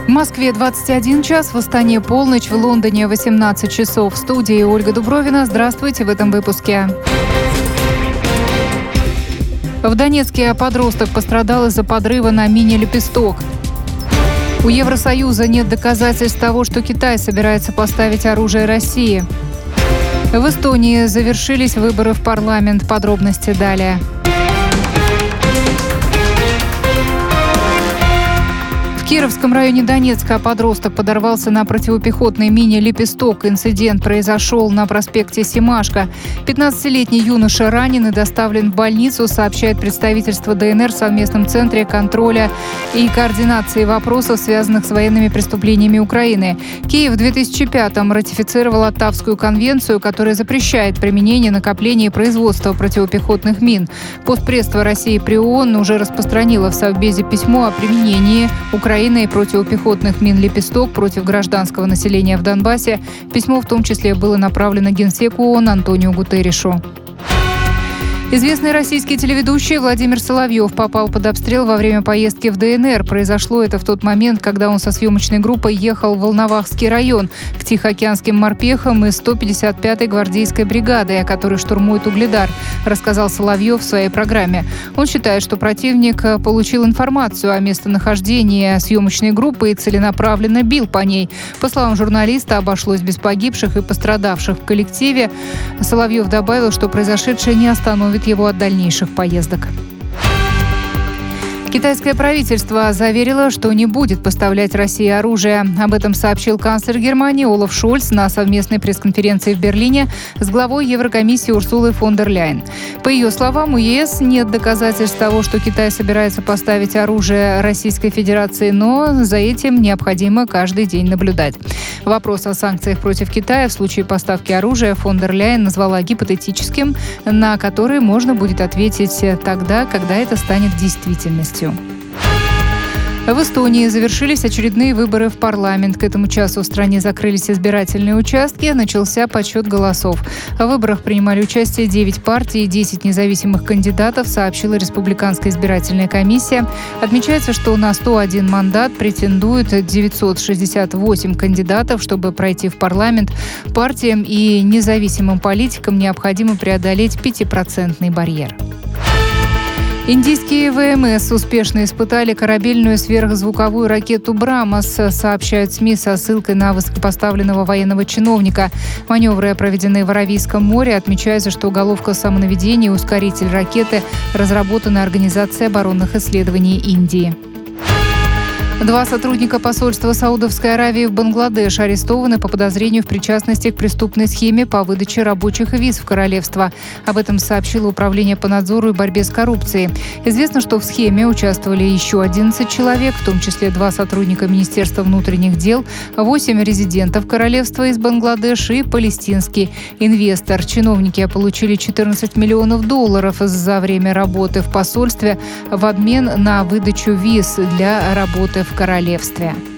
В Москве 21 час, в Астане полночь, в Лондоне 18 часов. В студии Ольга Дубровина. Здравствуйте в этом выпуске. В Донецке подросток пострадал из-за подрыва на мине «Лепесток». У Евросоюза нет доказательств того, что Китай собирается поставить оружие России. В Эстонии завершились выборы в парламент. Подробности далее. В Кировском районе Донецка подросток подорвался на противопехотной мине «Лепесток». Инцидент произошел на проспекте Семашко. 15-летний юноша ранен и доставлен в больницу, сообщает представительство ДНР в совместном центре контроля и координации вопросов, связанных с военными преступлениями Украины. Киев в 2005-м ратифицировал Оттавскую конвенцию, которая запрещает применение, накопление и производство противопехотных мин. Постпредство России при ООН уже распространило в Совбезе письмо о применении Украиной противопехотных мин «Лепесток» против гражданского населения в Донбассе. Письмо в том числе было направлено Генсеку ООН Антониу Гутерришу. Известный российский телеведущий Владимир Соловьев попал под обстрел во время поездки в ДНР. Произошло это в тот момент, когда он со съемочной группой ехал в Волновахский район к Тихоокеанским морпехам из 155-й гвардейской бригады, которые штурмуют Угледар, рассказал Соловьев в своей программе. Он считает, что противник получил информацию о местонахождении съемочной группы и целенаправленно бил по ней. По словам журналиста, обошлось без погибших и пострадавших в коллективе. Соловьев добавил, что произошедшее не остановит его от дальнейших поездок. Китайское правительство заверило, что не будет поставлять России оружие. Об этом сообщил канцлер Германии Олаф Шольц на совместной пресс-конференции в Берлине с главой Еврокомиссии Урсулой фон дер Ляйен. По ее словам, у ЕС нет доказательств того, что Китай собирается поставить оружие Российской Федерации, но за этим необходимо каждый день наблюдать. Вопрос о санкциях против Китая в случае поставки оружия фон дер Ляйен назвала гипотетическим, на который можно будет ответить тогда, когда это станет действительностью. В Эстонии завершились очередные выборы в парламент. К этому часу в стране закрылись избирательные участки, начался подсчет голосов. В выборах принимали участие 9 партий и 10 независимых кандидатов, сообщила Республиканская избирательная комиссия. Отмечается, что на 101 мандат претендуют 968 кандидатов. Чтобы пройти в парламент, партиям и независимым политикам необходимо преодолеть 5% барьер. Индийские ВМС успешно испытали корабельную сверхзвуковую ракету «Брамос», сообщают СМИ со ссылкой на высокопоставленного военного чиновника. Маневры проведены в Аравийском море. Отмечается, что уголовка самонаведения и ускоритель ракеты разработаны Организацией оборонных исследований Индии. 2 сотрудника посольства Саудовской Аравии в Бангладеш арестованы по подозрению в причастности к преступной схеме по выдаче рабочих виз в королевство. Об этом сообщило Управление по надзору и борьбе с коррупцией. Известно, что в схеме участвовали еще 11 человек, в том числе 2 сотрудника Министерства внутренних дел, 8 резидентов королевства из Бангладеш и палестинский инвестор. Чиновники получили $14 миллионов за время работы в посольстве в обмен на выдачу виз для работы в королевстве.